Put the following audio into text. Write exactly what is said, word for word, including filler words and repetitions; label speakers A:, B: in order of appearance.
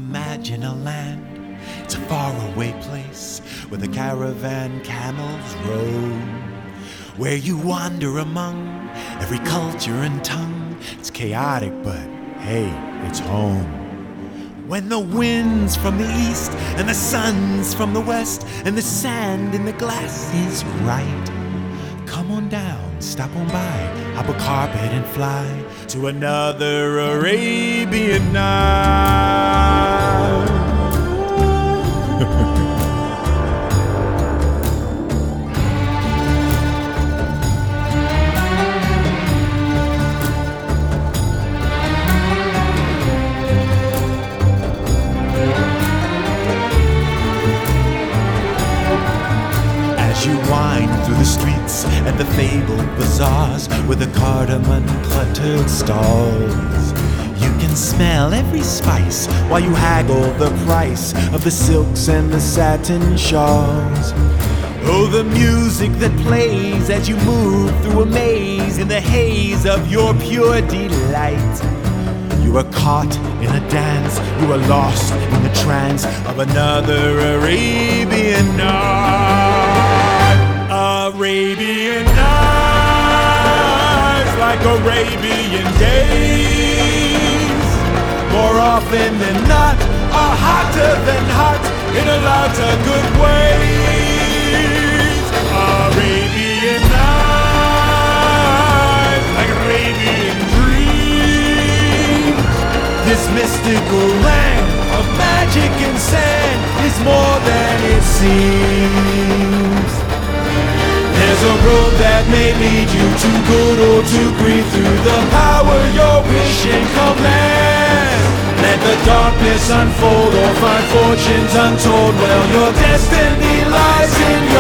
A: Imagine a land, it's a faraway place where the caravan camels roam, where you wander among every culture and tongue. It's chaotic, but hey, it's home. When the wind's from the east and the sun's from the west and the sand in the glass is right, come on down, stop on by, hop a carpet and fly to another Arabian night. You wind through the streets and the fabled bazaars with the cardamom cluttered stalls. You can smell every spice while you haggle the price of the silks and the satin shawls. Oh, the music that plays as you move through a maze in the haze of your pure delight. You are caught in a dance, you are lost in the trance of another Arabian night. Arabian nights, like Arabian days, more often than not, are hotter than hot in a lot of good ways. Arabian nights, like Arabian dreams. This mystical land of magic and sand is more than it seems. There's a road that may lead you to good or to greed through the power your wish and command. Let the darkness unfold or find fortunes untold. Well, your destiny lies in your